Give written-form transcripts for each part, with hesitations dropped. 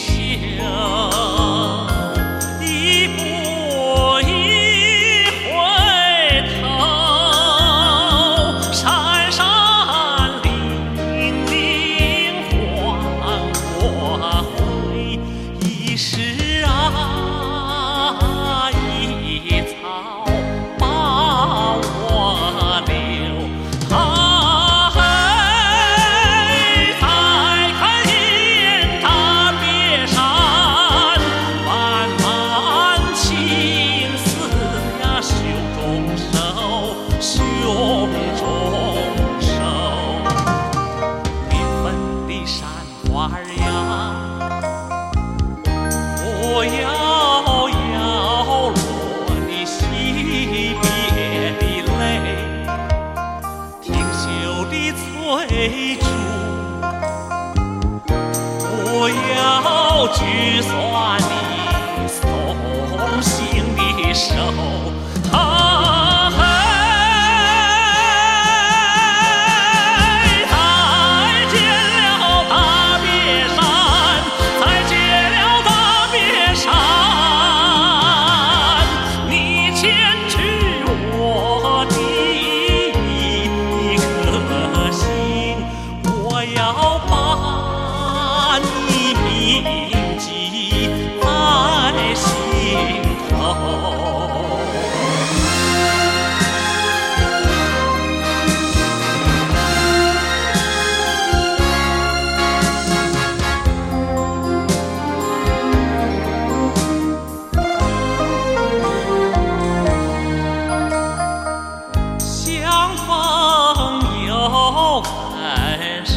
一步一回头，闪闪灵灵晃我回忆时啊，一草把我留。我摇摇落你惜别的泪，听袖的催促，我要举算你送行的手。要把你铭记在心头。相逢又很少，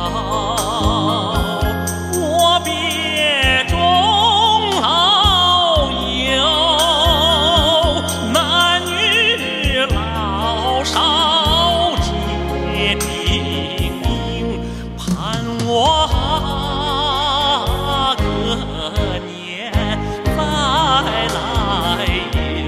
我别终老友，男女老少皆叮咛，盼我隔年再来游。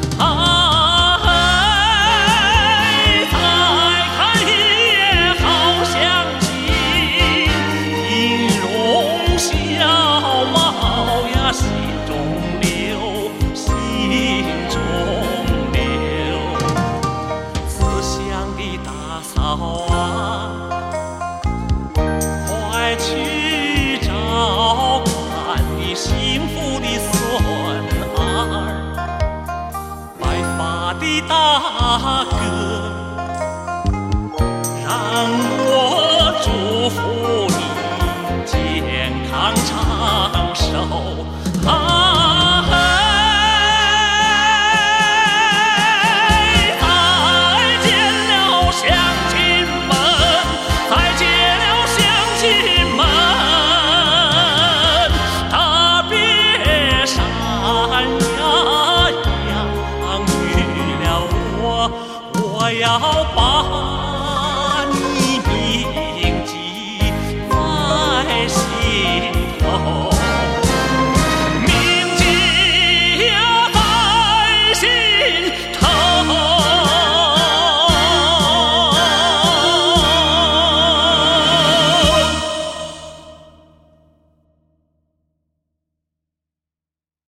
心中留，心中留，思乡的大嫂啊，快去照看你幸福的孙儿，白发的大哥，让我祝福你健康长寿。